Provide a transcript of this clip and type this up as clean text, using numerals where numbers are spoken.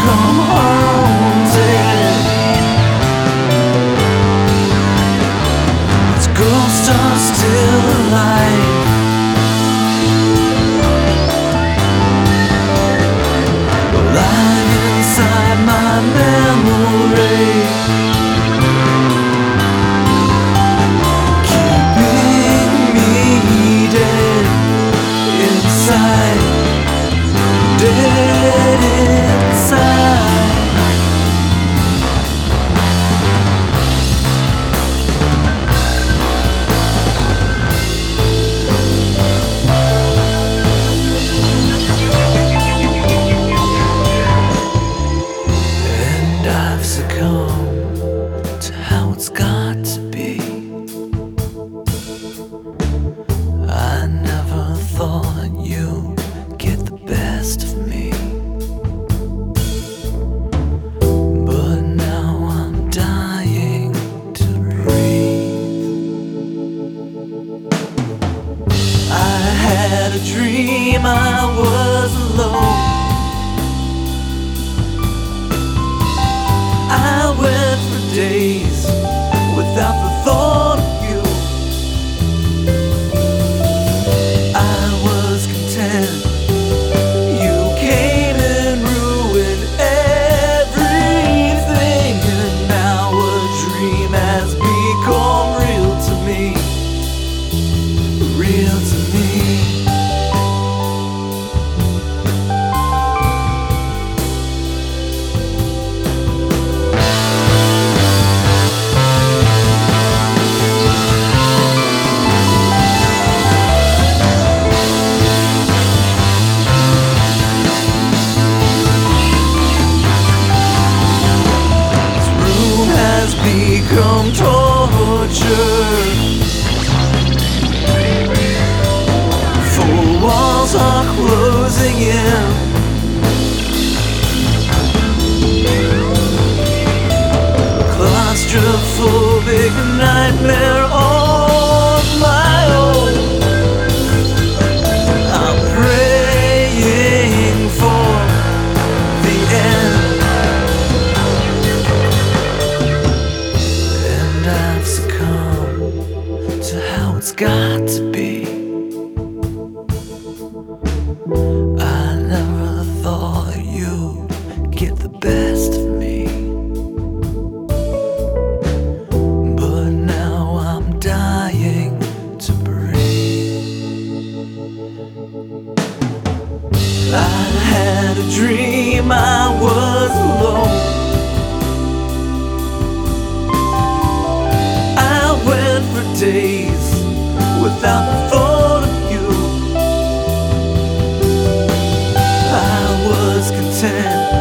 become haunted. Its ghosts are still alive. Alive inside my memory, keeping me dead inside, dead inside. And I've succumbed to how it's got to be. I never thought you'd get the best of me, but now I'm dying to breathe. I had a dream I was alone. I went for days without the thought of you. I was content. You came and ruined everything, and now a dream has become real to me. Real to me. Become torture. Four walls are closing in. Claustrophobic nightmare of my own. I'm praying for the end. I've succumbed to how it's got to be. I never thought you'd get the best of me, but now I'm dying to breathe. I had a dream I was alone. For days without the thought of you. I was content.